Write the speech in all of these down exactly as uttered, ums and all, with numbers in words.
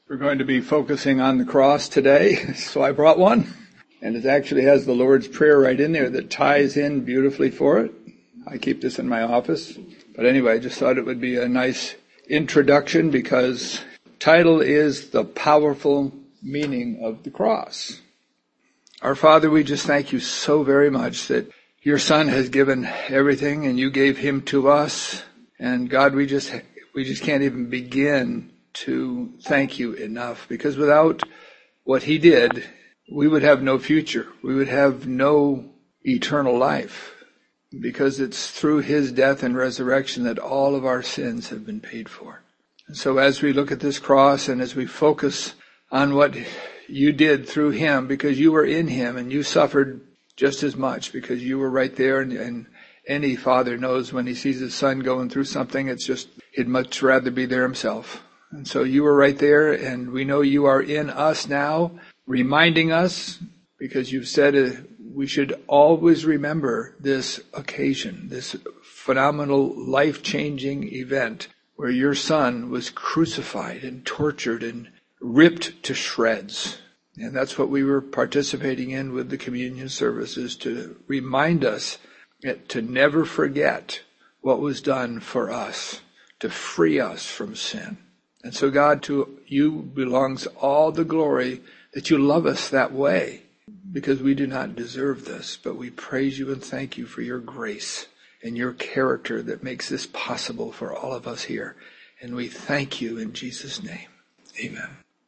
We're going to be focusing on the cross today, so I brought one. And it actually has the Lord's Prayer right in there that ties in beautifully for it. I keep this in my office. But anyway, I just thought it would be a nice introduction because the title is The Powerful Meaning of the Cross. Our Father, we just thank you so very much that your Son has given everything and you gave him to us. And God, we just we just can't even begin to thank you enough, because without what he did, we would have no future. We would have no eternal life, because it's through his death and resurrection that all of our sins have been paid for. And so as we look at this cross and as we focus on what you did through him, because you were in him and you suffered just as much because you were right there, and, and any father knows when he sees his son going through something, it's just, he'd much rather be there himself. And so you were right there, and we know you are in us now, reminding us, because you've said uh, we should always remember this occasion, this phenomenal, life-changing event where your son was crucified and tortured and ripped to shreds. And that's what we were participating in with the communion services, to remind us to never forget what was done for us, to free us from sin. And so, God, to you belongs all the glory that you love us that way, because we do not deserve this, but we praise you and thank you for your grace and your character that makes this possible for all of us here. And we thank you in Jesus' name. Amen.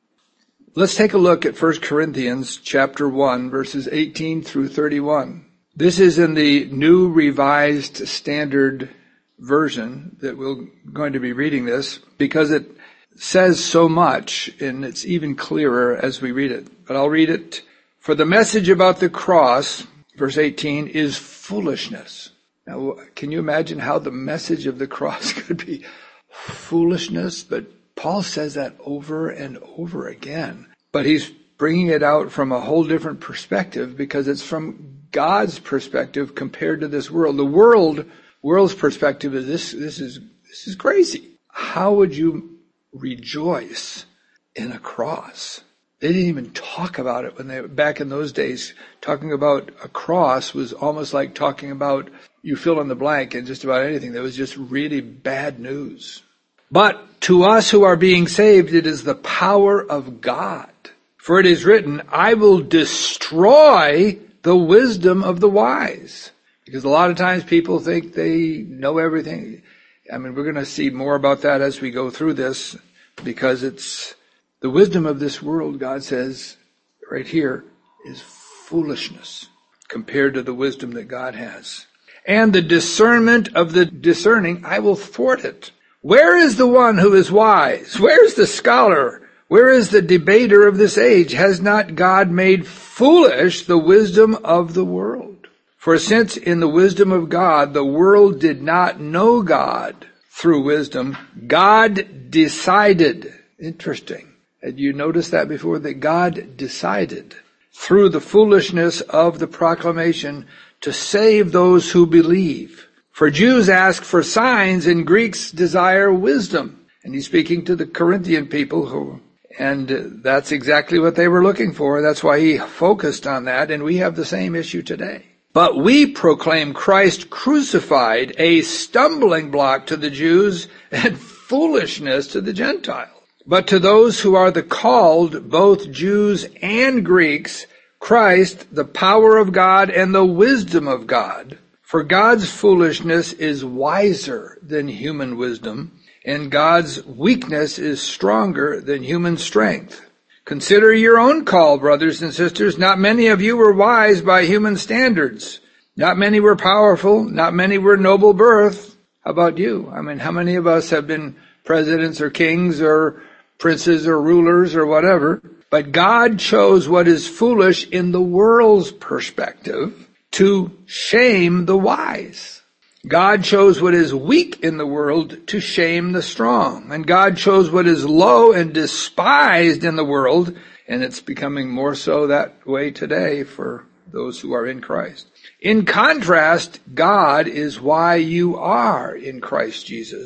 Let's take a look at First Corinthians chapter one, verses eighteen through thirty-one. This is in the New Revised Standard Version that we're going to be reading this, because it says so much, and it's even clearer as we read it. But I'll read it. For the message about the cross, verse eighteen, is foolishness. Now, can you imagine how the message of the cross could be foolishness? But Paul says that over and over again. But he's bringing it out from a whole different perspective, because it's from God's perspective compared to this world. The world, world's perspective is this, this is, this is crazy. How would you rejoice in a cross? They didn't even talk about it when they, back in those days, talking about a cross was almost like talking about, you fill in the blank and just about anything. That was just really bad news. But to us who are being saved, it is the power of God. For it is written, I will destroy the wisdom of the wise. Because a lot of times people think they know everything. I mean, we're going to see more about that as we go through this, because it's the wisdom of this world, God says right here, is foolishness compared to the wisdom that God has. And the discernment of the discerning, I will thwart it. Where is the one who is wise? Where is the scholar? Where is the debater of this age? Has not God made foolish the wisdom of the world? For since in the wisdom of God, the world did not know God through wisdom, God decided. Interesting. Had you noticed that before? That God decided through the foolishness of the proclamation to save those who believe. For Jews ask for signs and Greeks desire wisdom. And he's speaking to the Corinthian people who, and that's exactly what they were looking for. That's why he focused on that. And we have the same issue today. But we proclaim Christ crucified, a stumbling block to the Jews and foolishness to the Gentiles. But to those who are the called, both Jews and Greeks, Christ, the power of God and the wisdom of God. For God's foolishness is wiser than human wisdom, and God's weakness is stronger than human strength. Consider your own call, brothers and sisters. Not many of you were wise by human standards. Not many were powerful. Not many were noble birth. How about you? I mean, how many of us have been presidents or kings or princes or rulers or whatever? But God chose what is foolish in the world's perspective to shame the wise. God chose what is weak in the world to shame the strong. And God chose what is low and despised in the world, and it's becoming more so that way today for those who are in Christ. In contrast, God is why you are in Christ Jesus,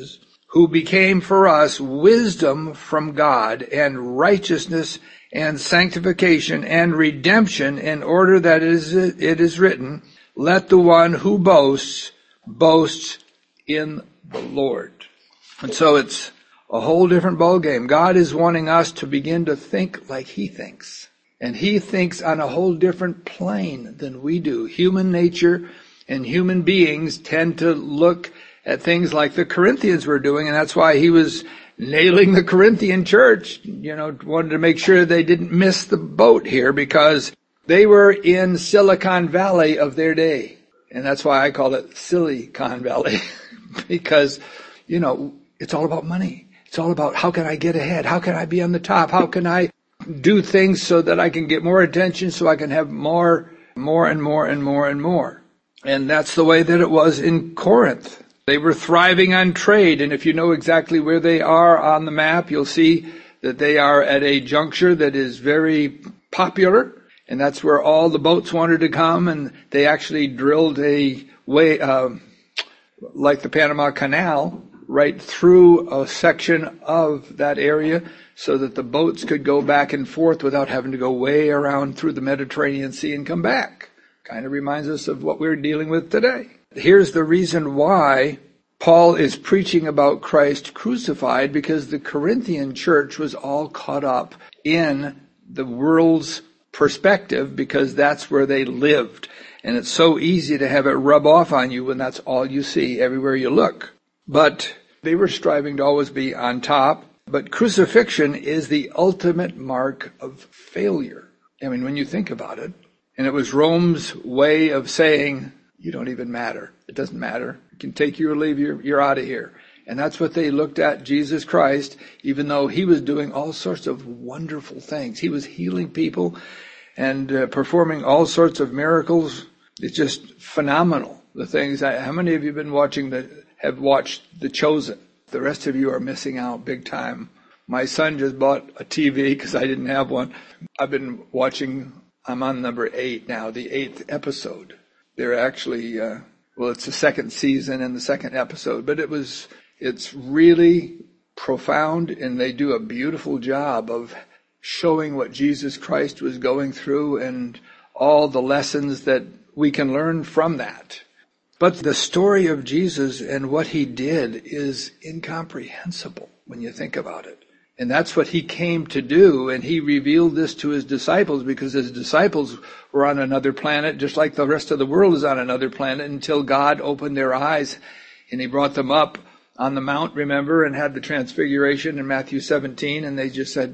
who became for us wisdom from God and righteousness and sanctification and redemption, in order that it is, it is written, let the one who boasts, boast in the Lord. And so it's a whole different ballgame. God is wanting us to begin to think like He thinks. And He thinks on a whole different plane than we do. Human nature and human beings tend to look at things like the Corinthians were doing, and that's why He was nailing the Corinthian church, you know, wanted to make sure they didn't miss the boat here, because they were in Silicon Valley of their day. And that's why I call it Silicon Valley, because, you know, it's all about money. It's all about how can I get ahead? How can I be on the top? How can I do things so that I can get more attention, so I can have more, more and more and more and more. And that's the way that it was in Corinth. They were thriving on trade, and if you know exactly where they are on the map, you'll see that they are at a juncture that is very popular, and that's where all the boats wanted to come, and they actually drilled a way, uh, like the Panama Canal, right through a section of that area, so that the boats could go back and forth without having to go way around through the Mediterranean Sea and come back. Kind of reminds us of what we're dealing with today. Here's the reason why Paul is preaching about Christ crucified, because the Corinthian church was all caught up in the world's perspective, because that's where they lived. And it's so easy to have it rub off on you when that's all you see everywhere you look. But they were striving to always be on top. But crucifixion is the ultimate mark of failure. I mean, when you think about it. And it was Rome's way of saying, you don't even matter. It doesn't matter. You can take you or leave you. You're out of here. And that's what they looked at Jesus Christ, even though He was doing all sorts of wonderful things. He was healing people and uh, performing all sorts of miracles. It's just phenomenal. The things. How many of you have been watching the, have watched The Chosen? The rest of you are missing out big time. My son just bought a T V because I didn't have one. I've been watching, I'm on number eight now, the eighth episode. They're actually, uh, well, it's the second season and the second episode, but it was, it's really profound, and they do a beautiful job of showing what Jesus Christ was going through and all the lessons that we can learn from that. But the story of Jesus and what He did is incomprehensible when you think about it. And that's what He came to do, and He revealed this to His disciples, because His disciples were on another planet, just like the rest of the world is on another planet, until God opened their eyes, and He brought them up on the mount, remember, and had the transfiguration in Matthew seventeen, and they just said,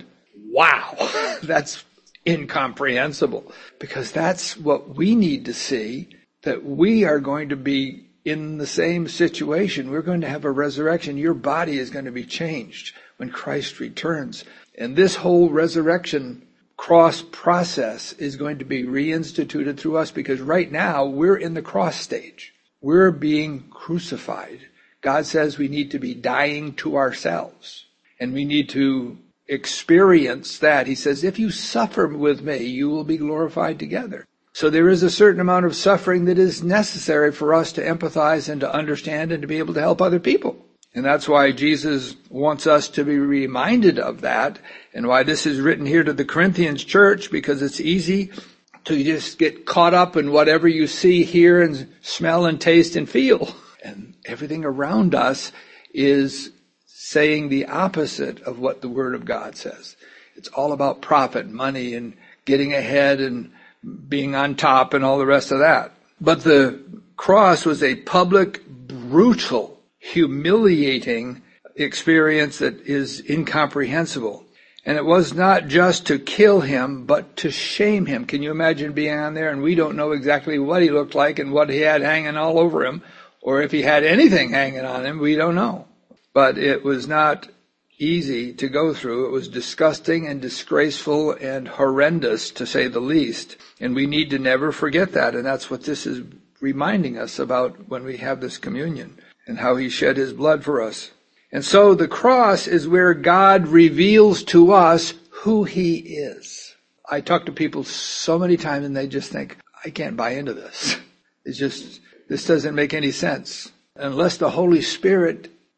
wow, that's incomprehensible. Because that's what we need to see, that we are going to be in the same situation. We're going to have a resurrection. Your body is going to be changed when Christ returns. And this whole resurrection cross process is going to be reinstituted through us, because right now we're in the cross stage. We're being crucified. God says we need to be dying to ourselves, and we need to experience that. He says, if you suffer with me, you will be glorified together. So there is a certain amount of suffering that is necessary for us to empathize and to understand and to be able to help other people. And that's why Jesus wants us to be reminded of that, and why this is written here to the Corinthians church, because it's easy to just get caught up in whatever you see, hear, and smell and taste and feel. And everything around us is saying the opposite of what the Word of God says. It's all about profit, money, and getting ahead and being on top and all the rest of that. But the cross was a public, brutal, humiliating experience that is incomprehensible. And it was not just to kill Him, but to shame Him. Can you imagine being on there and we don't know exactly what He looked like and what He had hanging all over Him, or if He had anything hanging on Him, we don't know. But it was not easy to go through. It was disgusting and disgraceful and horrendous, to say the least. And we need to never forget that. And that's what this is reminding us about when we have this communion, and how He shed His blood for us. And so the cross is where God reveals to us who He is. I talk to people so many times and they just think, I can't buy into this. It's just, this doesn't make any sense. Unless the Holy Spirit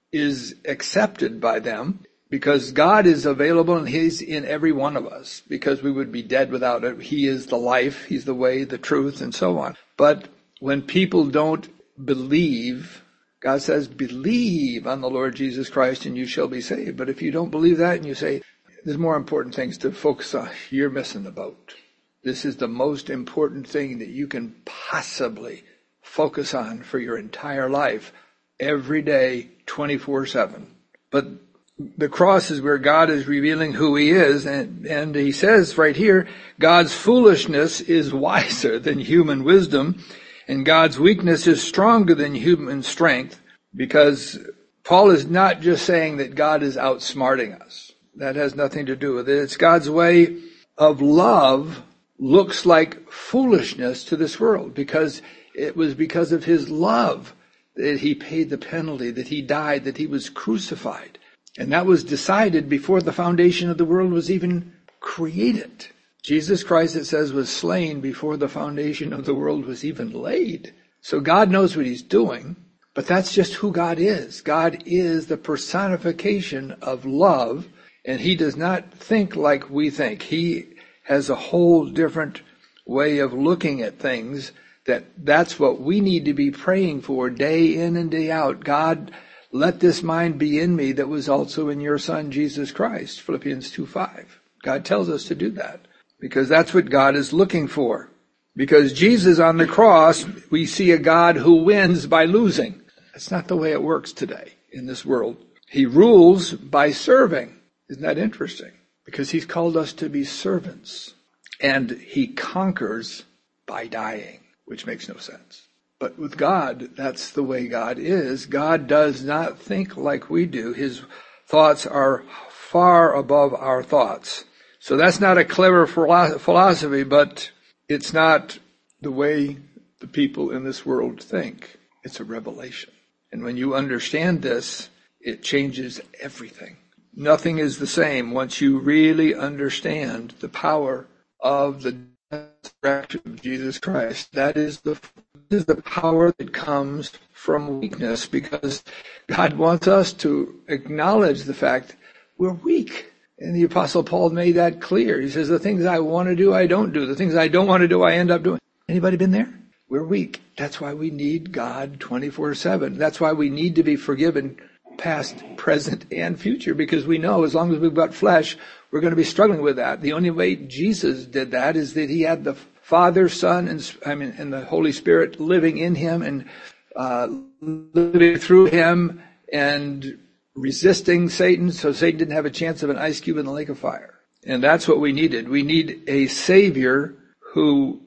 is accepted by them because God is available and He's in every one of us, because we would be dead without it. He is the life, He's the way, the truth, and so on. But when people don't believe, God says, believe on the Lord Jesus Christ and you shall be saved. But if you don't believe that and you say, there's more important things to focus on, you're missing the boat. This is the most important thing that you can possibly focus on for your entire life, every day, twenty-four seven. But the cross is where God is revealing who He is, and, and He says right here, God's foolishness is wiser than human wisdom, and God's weakness is stronger than human strength, because Paul is not just saying that God is outsmarting us. That has nothing to do with it. It's God's way of love looks like foolishness to this world, because it was because of His love that He paid the penalty, that He died, that He was crucified. And that was decided before the foundation of the world was even created. Jesus Christ, it says, was slain before the foundation of the world was even laid. So God knows what He's doing, but that's just who God is. God is the personification of love, and He does not think like we think. He has a whole different way of looking at things. That that's what we need to be praying for day in and day out. God, let this mind be in me that was also in your Son, Jesus Christ, Philippians two five. God tells us to do that because that's what God is looking for. Because Jesus on the cross, we see a God who wins by losing. That's not the way it works today in this world. He rules by serving. Isn't that interesting? Because He's called us to be servants. And He conquers by dying, which makes no sense. But with God, that's the way God is. God does not think like we do. His thoughts are far above our thoughts. So that's not a clever philosophy, but it's not the way the people in this world think. It's a revelation. And when you understand this, it changes everything. Nothing is the same once you really understand the power of the resurrection of Jesus Christ. That is the is the power that comes from weakness, because God wants us to acknowledge the fact we're weak. And the Apostle Paul made that clear. He says, the things I want to do, I don't do. The things I don't want to do, I end up doing. Anybody been there? We're weak. That's why we need God twenty-four seven. That's why we need to be forgiven past, present, and future, because we know as long as we've got flesh, we're going to be struggling with that. The only way Jesus did that is that He had the Father, Son, and I mean, and the Holy Spirit living in Him and uh, living through Him and resisting Satan, so Satan didn't have a chance of an ice cube in the lake of fire. And that's what we needed. We need a Savior who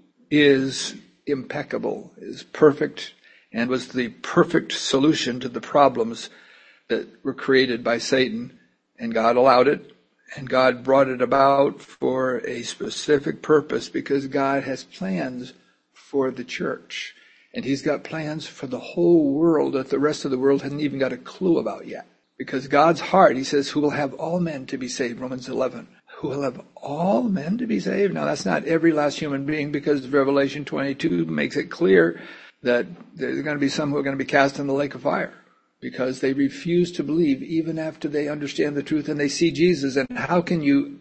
is impeccable, is perfect, and was the perfect solution to the problems that were created by Satan. And God allowed it. And God brought it about for a specific purpose, because God has plans for the church. And He's got plans for the whole world that the rest of the world hasn't even got a clue about yet. Because God's heart, He says, who will have all men to be saved, Romans eleven. Who will have all men to be saved? Now that's not every last human being, because Revelation twenty-two makes it clear that there's going to be some who are going to be cast in the lake of fire, because they refuse to believe even after they understand the truth and they see Jesus. And how can you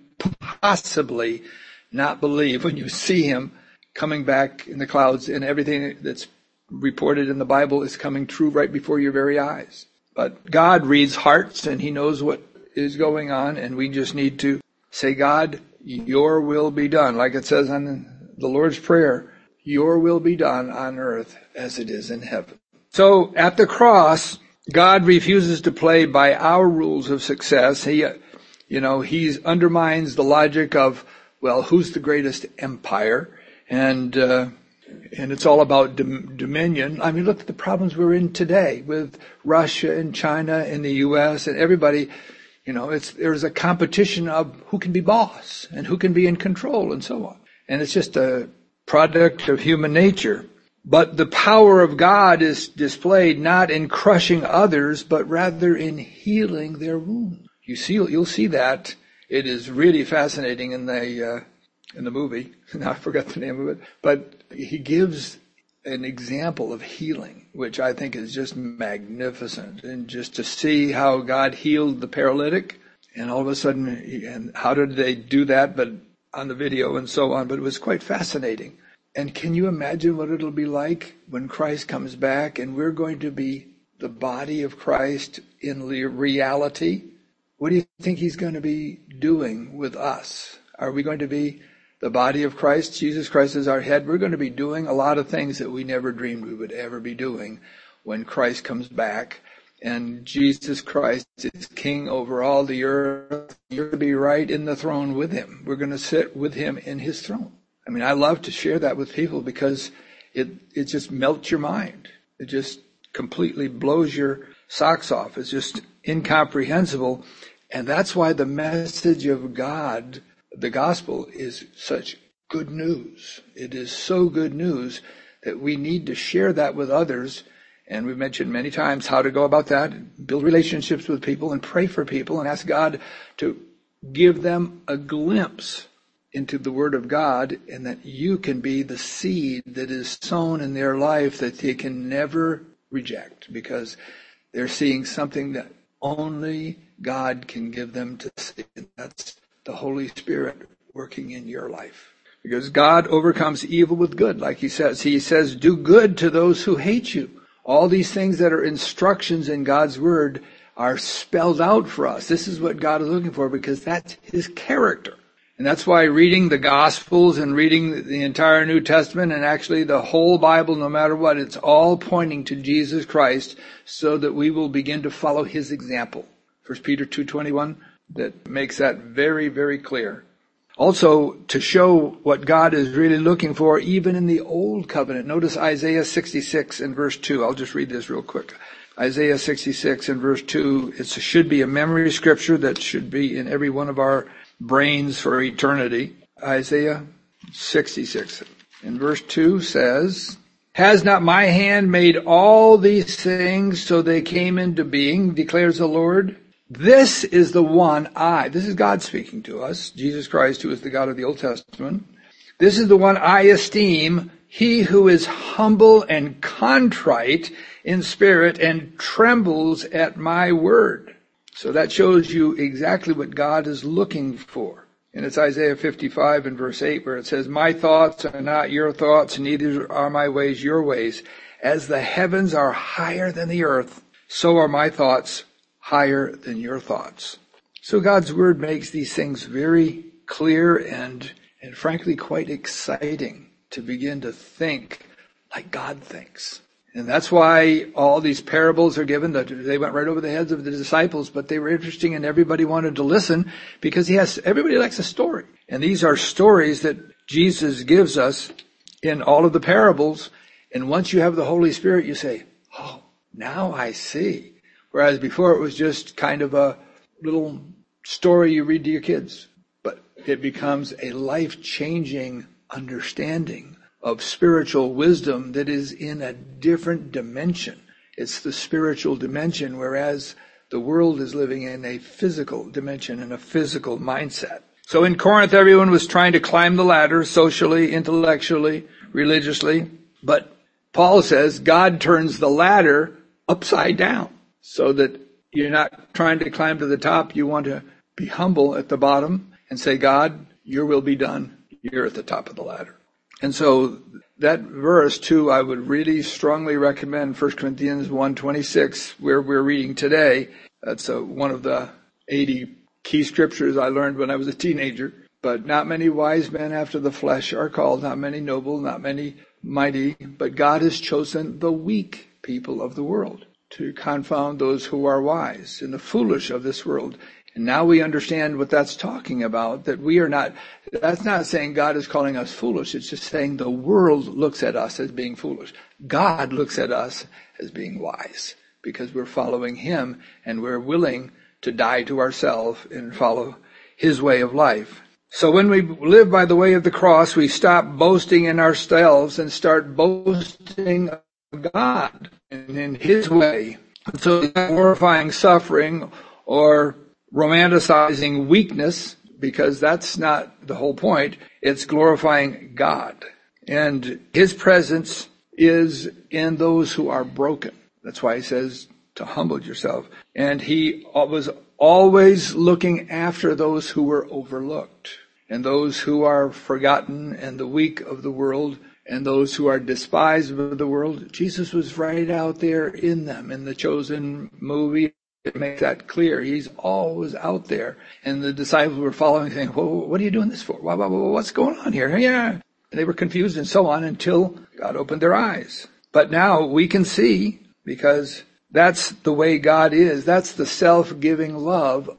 possibly not believe when you see Him coming back in the clouds and everything that's reported in the Bible is coming true right before your very eyes? But God reads hearts and He knows what is going on, and we just need to say, God, your will be done. Like it says on the Lord's Prayer, your will be done on earth as it is in heaven. So at the cross, God refuses to play by our rules of success. He, you know, He undermines the logic of, well, who's the greatest empire? And, uh, and it's all about dom- dominion. I mean, look at the problems we're in today with Russia and China and the U S and everybody. You know, it's, there's a competition of who can be boss and who can be in control and so on. And it's just a product of human nature. But the power of God is displayed not in crushing others, but rather in healing their wounds. You see, you'll see that. It is really fascinating in the uh, in the movie. Now I forgot the name of it. But He gives an example of healing, which I think is just magnificent. And just to see how God healed the paralytic, and all of a sudden, and how did they do that, but on the video and so on, but it was quite fascinating. And can you imagine what it'll be like when Christ comes back and we're going to be the body of Christ in reality? What do you think he's going to be doing with us? Are we going to be the body of Christ? Jesus Christ is our head. We're going to be doing a lot of things that we never dreamed we would ever be doing when Christ comes back. And Jesus Christ is king over all the earth. You're going to be right in the throne with him. We're going to sit with him in his throne. I mean, I love to share that with people because it, it just melts your mind. It just completely blows your socks off. It's just incomprehensible. And that's why the message of God, the gospel, is such good news. It is so good news that we need to share that with others. And we've mentioned many times how to go about that, build relationships with people and pray for people and ask God to give them a glimpse into the Word of God, and that you can be the seed that is sown in their life that they can never reject, because they're seeing something that only God can give them to see. And that's the Holy Spirit working in your life. Because God overcomes evil with good, like he says. He says, do good to those who hate you. All these things that are instructions in God's Word are spelled out for us. This is what God is looking for, because that's his character. And that's why reading the Gospels and reading the entire New Testament and actually the whole Bible, no matter what, it's all pointing to Jesus Christ so that we will begin to follow his example. First Peter two twenty-one, that makes that very, very clear. Also, to show what God is really looking for, even in the Old Covenant. Notice Isaiah sixty-six and verse two. I'll just read this real quick. Isaiah sixty-six and verse two. It should be a memory scripture that should be in every one of our brains for eternity. Isaiah sixty-six and verse two says, has not my hand made all these things so they came into being, declares the Lord? This is the one I, this is God speaking to us, Jesus Christ, who is the God of the Old Testament. This is the one I esteem, he who is humble and contrite in spirit and trembles at my word. So that shows you exactly what God is looking for. And it's Isaiah fifty-five and verse eight, where it says, my thoughts are not your thoughts, neither are my ways your ways. As the heavens are higher than the earth, so are my thoughts higher than your thoughts. So God's Word makes these things very clear and, and frankly quite exciting to begin to think like God thinks. And that's why all these parables are given. They went right over the heads of the disciples, but they were interesting and everybody wanted to listen because he has, everybody likes a story. And these are stories that Jesus gives us in all of the parables. And once you have the Holy Spirit, you say, oh, now I see. Whereas before it was just kind of a little story you read to your kids. But it becomes a life-changing understanding of spiritual wisdom that is in a different dimension. It's the spiritual dimension, whereas the world is living in a physical dimension and a physical mindset. So in Corinth, everyone was trying to climb the ladder socially, intellectually, religiously. But Paul says God turns the ladder upside down so that you're not trying to climb to the top. You want to be humble at the bottom and say, God, your will be done. You're at the top of the ladder. And so that verse, too, I would really strongly recommend First Corinthians one twenty-six, where we're reading today. That's a, one of the eighty key scriptures I learned when I was a teenager. But not many wise men after the flesh are called, not many noble, not many mighty, but God has chosen the weak people of the world to confound those who are wise and the foolish of this world. And now we understand what that's talking about, that we are not, that's not saying God is calling us foolish. It's just saying the world looks at us as being foolish. God looks at us as being wise because we're following him and we're willing to die to ourselves and follow his way of life. So when we live by the way of the cross, we stop boasting in ourselves and start boasting of God and in his way. So glorifying suffering or romanticizing weakness, because that's not the whole point. It's glorifying God. And his presence is in those who are broken. That's why he says to humble yourself. And he was always looking after those who were overlooked, and those who are forgotten, and the weak of the world, and those who are despised of the world. Jesus was right out there in them. In the Chosen movie, it makes that clear. He's always out there. And the disciples were following, saying, well, what are you doing this for? What's going on here? Yeah. And they were confused and so on until God opened their eyes. But now we can see, because that's the way God is. That's the self-giving love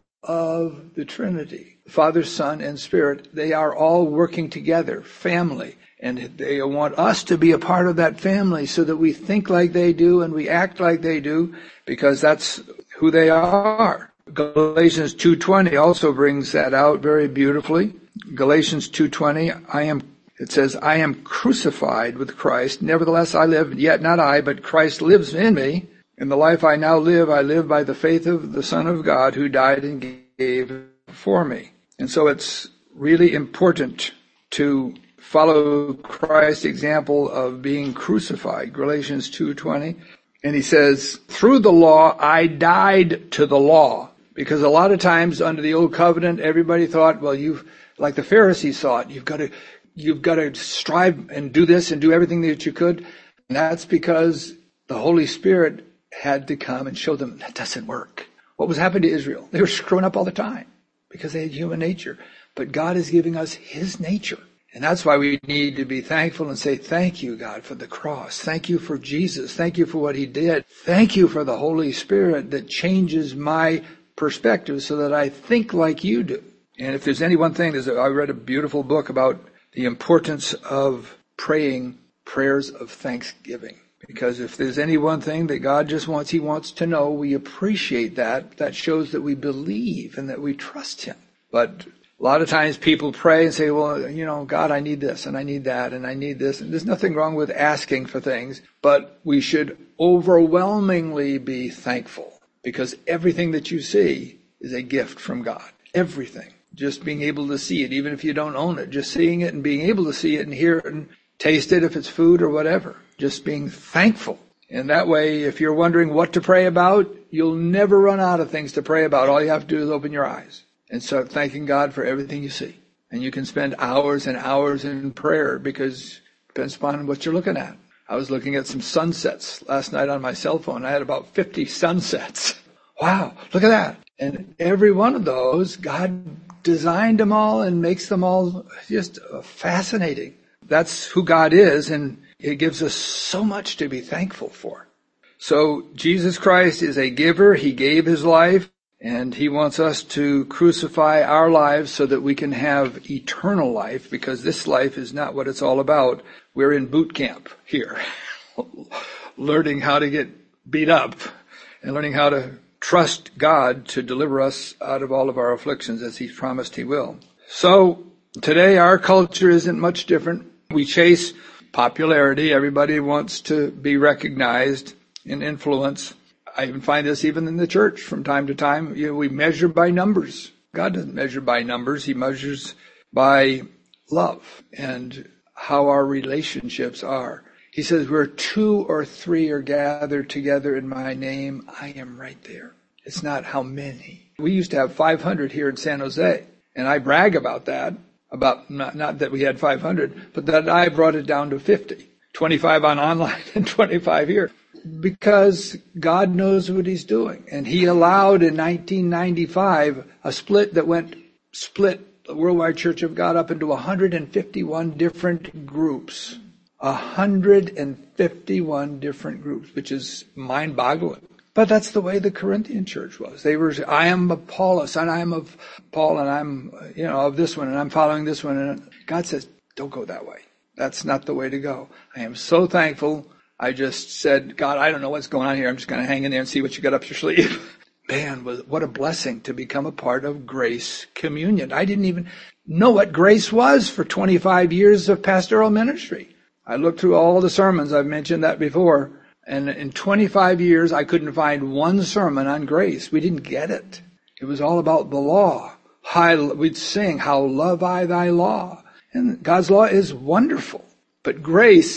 of the Trinity. Father, Son, and Spirit, they are all working together, family. And they want us to be a part of that family so that we think like they do and we act like they do, because that's who they are. Galatians two twenty also brings that out very beautifully. Galatians two twenty, I am, it says, I am crucified with Christ. Nevertheless, I live, yet not I, but Christ lives in me. In the life I now live, I live by the faith of the Son of God who died and gave for me. And so it's really important to follow Christ's example of being crucified. Galatians two twenty. And he says, through the law, I died to the law. Because a lot of times under the old covenant, everybody thought, well, you've, like the Pharisees thought, you've got to, you've got to strive and do this and do everything that you could. And that's because the Holy Spirit had to come and show them that doesn't work. What was happening to Israel? They were screwing up all the time because they had human nature. But God is giving us his nature. And that's why we need to be thankful and say, thank you, God, for the cross. Thank you for Jesus. Thank you for what he did. Thank you for the Holy Spirit that changes my perspective so that I think like you do. And if there's any one thing, there's a, I read a beautiful book about the importance of praying prayers of thanksgiving. Because if there's any one thing that God just wants, he wants to know, we appreciate that. That shows that we believe and that we trust him. But a lot of times people pray and say, well, you know, God, I need this and I need that and I need this. And there's nothing wrong with asking for things, but we should overwhelmingly be thankful, because everything that you see is a gift from God. Everything. Just being able to see it, even if you don't own it, just seeing it and being able to see it and hear it and taste it if it's food or whatever. Just being thankful. And that way, if you're wondering what to pray about, you'll never run out of things to pray about. All you have to do is open your eyes and start thanking God for everything you see. And you can spend hours and hours in prayer, because it depends upon what you're looking at. I was looking at some sunsets last night on my cell phone. I had about fifty sunsets. Wow, look at that. And every one of those, God designed them all and makes them all just fascinating. That's who God is, and it gives us so much to be thankful for. So Jesus Christ is a giver. He gave his life. And he wants us to crucify our lives so that we can have eternal life, because this life is not what it's all about. We're in boot camp here, learning how to get beat up and learning how to trust God to deliver us out of all of our afflictions as he's promised he will. So today our culture isn't much different. We chase popularity. Everybody wants to be recognized and influenced. I even find this even in the church from time to time. You know, we measure by numbers. God doesn't measure by numbers. He measures by love and how our relationships are. He says, where two or three are gathered together in my name, I am right there. It's not how many. We used to have five hundred here in San Jose, and I brag about that, about not, not that we had five hundred, but that I brought it down to fifty, twenty-five on online and twenty-five here. Because God knows what he's doing. And he allowed in nineteen ninety-five a split that went, split the Worldwide Church of God up into one hundred fifty-one different groups. one hundred fifty-one different groups, which is mind-boggling. But that's the way the Corinthian church was. They were, I am of Apollos, and I am of Paul, and I'm, you know, of this one, and I'm following this one. And God says, don't go that way. That's not the way to go. I am so thankful. I just said, God, I don't know what's going on here. I'm just going to hang in there and see what you got up your sleeve. Man, what a blessing to become a part of Grace Communion. I didn't even know what grace was for twenty-five years of pastoral ministry. I looked through all the sermons. I've mentioned that before. And in twenty-five years, I couldn't find one sermon on grace. We didn't get it. It was all about the law. We'd sing, how love I thy law. And God's law is wonderful. But grace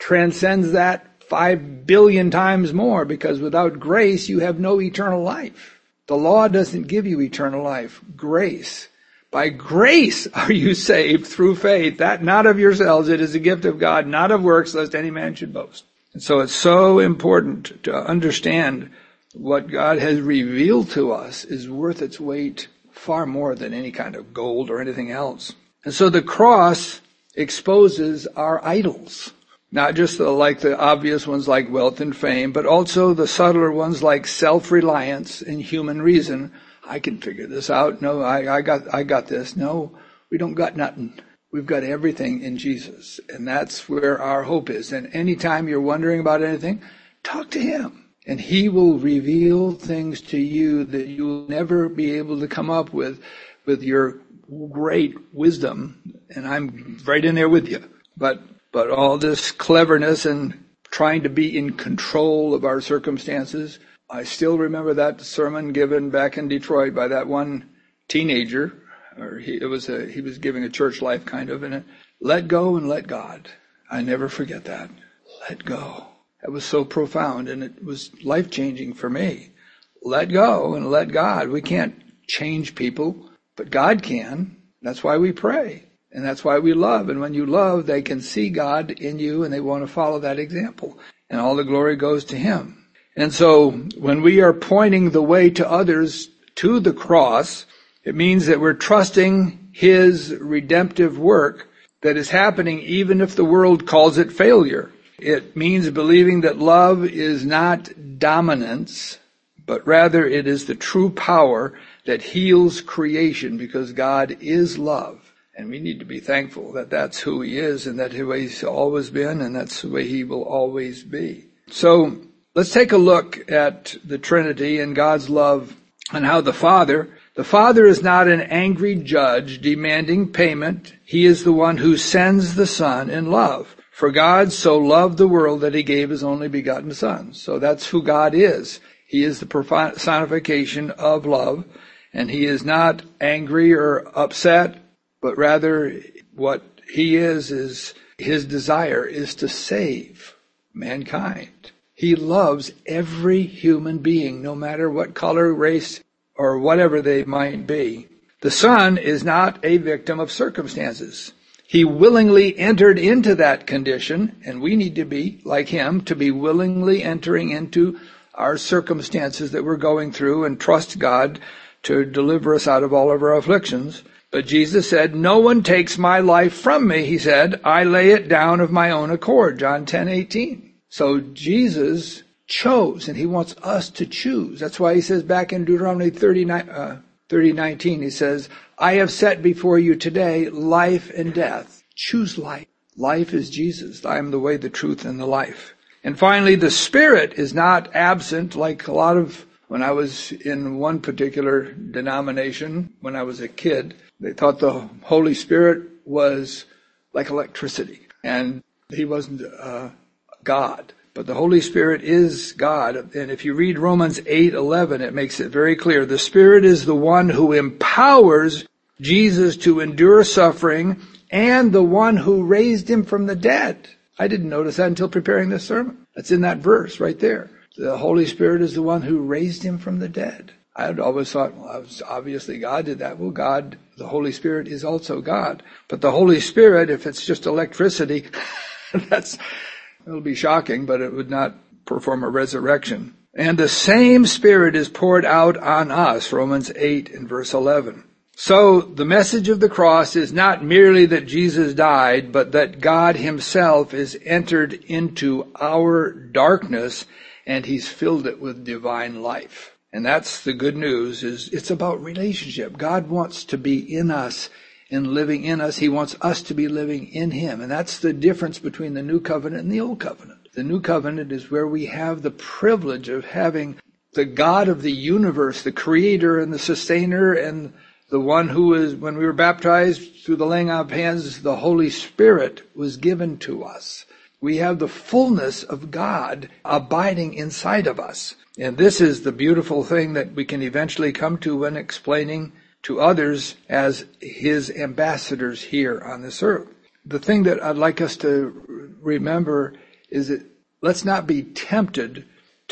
transcends that five billion times more, because without grace, you have no eternal life. The law doesn't give you eternal life. Grace. By grace are you saved through faith, that not of yourselves, it is a gift of God, not of works, lest any man should boast. And so it's so important to understand what God has revealed to us is worth its weight far more than any kind of gold or anything else. And so the cross exposes our idols. Not just the, like the obvious ones like wealth and fame, but also the subtler ones like self-reliance and human reason. I can figure this out. No, I, I got, I got this. No, we don't got nothing. We've got everything in Jesus. And that's where our hope is. And anytime you're wondering about anything, talk to Him. And He will reveal things to you that you'll never be able to come up with, with your great wisdom. And I'm right in there with you. But But all this cleverness and trying to be in control of our circumstances. I still remember that sermon given back in Detroit by that one teenager, or he, it was a, he was giving a church life kind of, and it, let go and let God. I never forget that. Let go. That was so profound, and it was life-changing for me. Let go and let God. We can't change people, but God can. That's why we pray. And that's why we love. And when you love, they can see God in you and they want to follow that example. And all the glory goes to Him. And so when we are pointing the way to others to the cross, it means that we're trusting His redemptive work that is happening even if the world calls it failure. It means believing that love is not dominance, but rather it is the true power that heals creation, because God is love. And we need to be thankful that that's who He is, and that's the way He's always been, and that's the way He will always be. So let's take a look at the Trinity and God's love, and how the Father, the Father is not an angry judge demanding payment. He is the one who sends the Son in love. For God so loved the world that He gave His only begotten Son. So that's who God is. He is the personification of love, and He is not angry or upset, but rather what He is, is His desire is to save mankind. He loves every human being, no matter what color, race, or whatever they might be. The Son is not a victim of circumstances. He willingly entered into that condition, and we need to be like Him, to be willingly entering into our circumstances that we're going through and trust God to deliver us out of all of our afflictions. But Jesus said, no one takes my life from me, He said. I lay it down of my own accord, John ten eighteen. So Jesus chose, and He wants us to choose. That's why He says back in Deuteronomy thirty, uh, thirty nineteen, He says, I have set before you today life and death. Choose life. Life is Jesus. I am the way, the truth, and the life. And finally, the Spirit is not absent like a lot of, when I was in one particular denomination, when I was a kid, they thought the Holy Spirit was like electricity, and He wasn't uh, God. But the Holy Spirit is God. And if you read Romans eight eleven, it makes it very clear. The Spirit is the one who empowers Jesus to endure suffering, and the one who raised Him from the dead. I didn't notice that until preparing this sermon. That's in that verse right there. The Holy Spirit is the one who raised Him from the dead. I had always thought, well, obviously God did that. Well, God, the Holy Spirit is also God. But the Holy Spirit, if it's just electricity, that's, it'll be shocking, but it would not perform a resurrection. And the same Spirit is poured out on us, Romans eight and verse eleven. So the message of the cross is not merely that Jesus died, but that God Himself is entered into our darkness, and He's filled it with divine life. And that's the good news, is it's about relationship. God wants to be in us and living in us. He wants us to be living in Him. And that's the difference between the new covenant and the old covenant. The new covenant is where we have the privilege of having the God of the universe, the creator and the sustainer, and the one who is, when we were baptized through the laying on of hands, the Holy Spirit was given to us. We have the fullness of God abiding inside of us. And this is the beautiful thing that we can eventually come to when explaining to others as His ambassadors here on this earth. The thing that I'd like us to remember is that let's not be tempted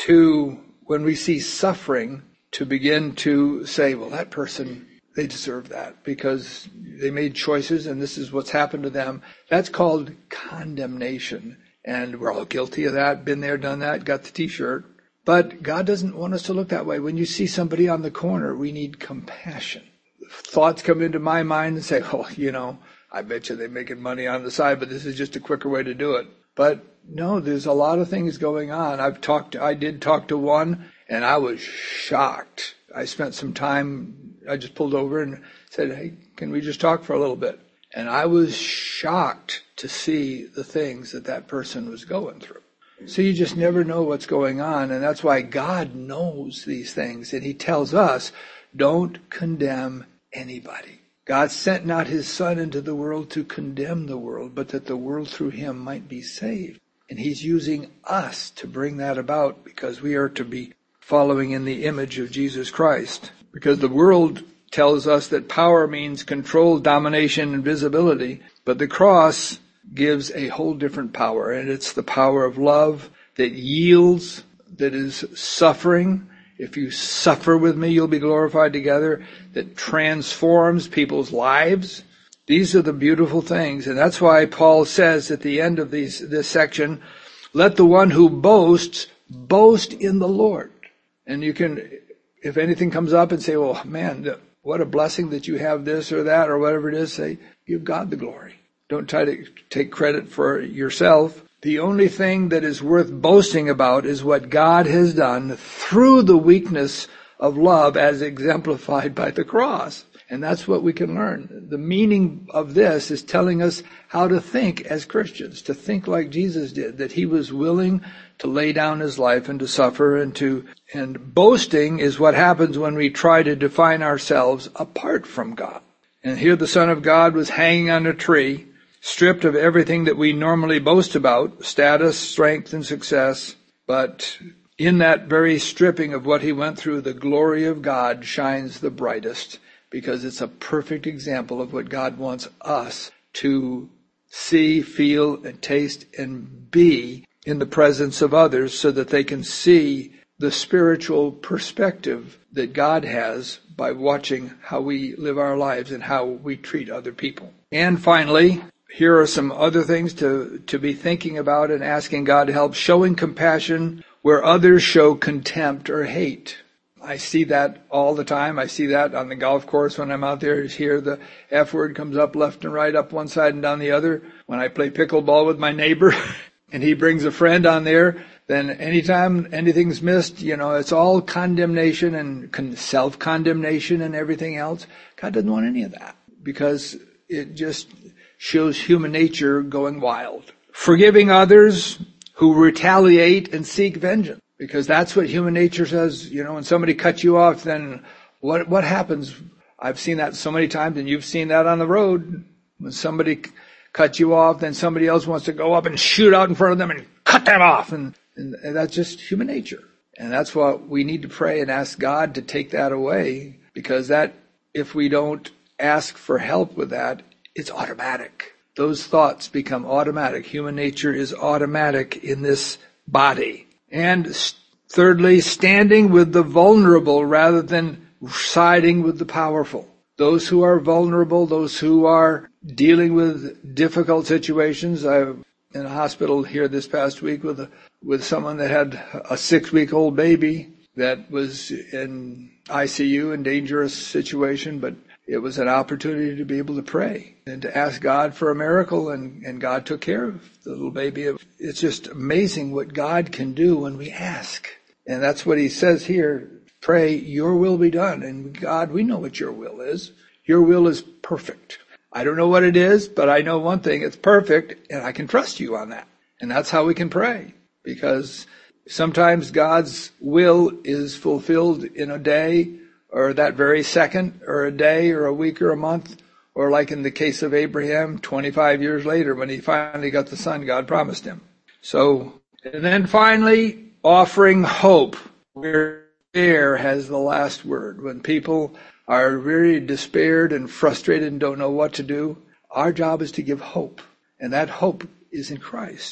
to, when we see suffering, to begin to say, well, that person, they deserve that because they made choices and this is what's happened to them. That's called condemnation. And we're all guilty of that, been there, done that, got the t-shirt. But God doesn't want us to look that way. When you see somebody on the corner, we need compassion. Thoughts come into my mind and say, oh, you know, I bet you they're making money on the side, but this is just a quicker way to do it. But no, there's a lot of things going on. I've talked, I did talk to one, and I was shocked. I spent some time, I just pulled over and said, hey, can we just talk for a little bit? And I was shocked to see the things that that person was going through. So you just never know what's going on, and that's why God knows these things, and he tells us, don't condemn anybody. God sent not his Son into the world to condemn the world, but that the world through him might be saved. And he's using us to bring that about because we are to be following in the image of Jesus Christ. Because the world tells us that power means control, domination, and visibility, but the cross gives a whole different power, and it's the power of love that yields, that is suffering. If you suffer with me, you'll be glorified together. That transforms people's lives. These are the beautiful things, and that's why Paul says at the end of these, this section, let the one who boasts, boast in the Lord. And you can, if anything comes up and say, well, man, what a blessing that you have this or that or whatever it is, say, give God the glory. Don't try to take credit for yourself. The only thing that is worth boasting about is what God has done through the weakness of love as exemplified by the cross. And that's what we can learn. The meaning of this is telling us how to think as Christians, to think like Jesus did, that he was willing to lay down his life and to suffer and to, and boasting is what happens when we try to define ourselves apart from God. And here the Son of God was hanging on a tree, stripped of everything that we normally boast about, status, strength, and success. But in that very stripping of what he went through, the glory of God shines the brightest, because it's a perfect example of what God wants us to see, feel, and taste, and be in the presence of others so that they can see the spiritual perspective that God has by watching how we live our lives and how we treat other people. And finally, here are some other things to, to be thinking about and asking God to help. Showing compassion where others show contempt or hate. I see that all the time. I see that on the golf course when I'm out there. Here the F word comes up left and right, up one side and down the other. When I play pickleball with my neighbor and he brings a friend on there, then anytime anything's missed, you know, it's all condemnation and con- self-condemnation and everything else. God doesn't want any of that because it just shows human nature going wild. Forgiving others who retaliate and seek vengeance. Because that's what human nature says. You know, when somebody cuts you off, then what what happens? I've seen that so many times, and you've seen that on the road. When somebody cuts you off, then somebody else wants to go up and shoot out in front of them and cut them off. And, and, and that's just human nature. And that's what we need to pray and ask God to take that away. Because that, if we don't ask for help with that, it's automatic. Those thoughts become automatic. Human nature is automatic in this body. And thirdly, standing with the vulnerable rather than siding with the powerful. Those who are vulnerable, those who are dealing with difficult situations. I was in a hospital here this past week with a, with someone that had a six-week-old baby that was in I C U in dangerous situation, but it was an opportunity to be able to pray and to ask God for a miracle, and, and God took care of the little baby. It's just amazing what God can do when we ask. And that's what he says here. Pray, your will be done. And God, we know what your will is. Your will is perfect. I don't know what it is, but I know one thing. It's perfect, and I can trust you on that. And that's how we can pray. Because sometimes God's will is fulfilled in a day, or that very second, or a day, or a week, or a month, or like in the case of Abraham, twenty-five years later, when he finally got the son God promised him. So, and then finally, offering hope, where prayer has the last word. When people are very despaired and frustrated and don't know what to do, our job is to give hope. And that hope is in Christ.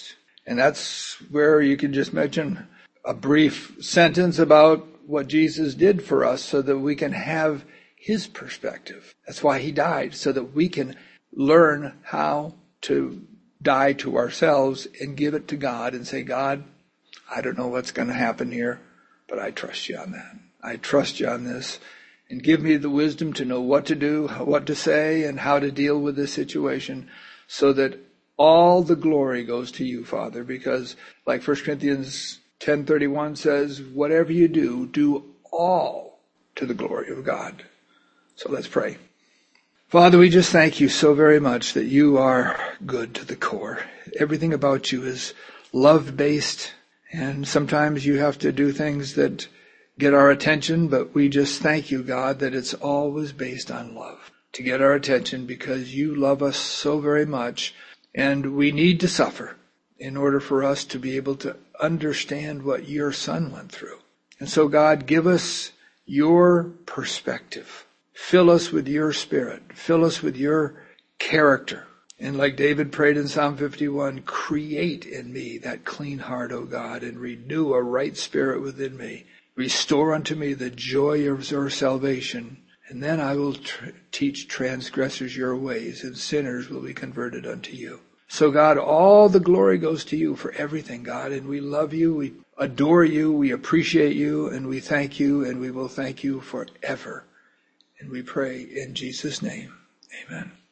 And that's where you can just mention a brief sentence about what Jesus did for us so that we can have his perspective. That's why he died, so that we can learn how to die to ourselves and give it to God and say, God, I don't know what's going to happen here, but I trust you on that. I trust you on this. And give me the wisdom to know what to do, what to say, and how to deal with this situation so that all the glory goes to you, Father, because like First Corinthians ten thirty-one says, whatever you do, do all to the glory of God. So let's pray. Father, we just thank you so very much that you are good to the core. Everything about you is love-based, and sometimes you have to do things that get our attention, but we just thank you, God, that it's always based on love to get our attention because you love us so very much, and we need to suffer in order for us to be able to understand what your Son went through. And so, God, give us your perspective. Fill us with your Spirit. Fill us with your character. And like David prayed in Psalm fifty-one, create in me that clean heart, O God, and renew a right spirit within me. Restore unto me the joy of your salvation, and then I will tr- teach transgressors your ways, and sinners will be converted unto you. So, God, all the glory goes to you for everything, God, and we love you, we adore you, we appreciate you, and we thank you, and we will thank you forever. And we pray in Jesus' name. Amen.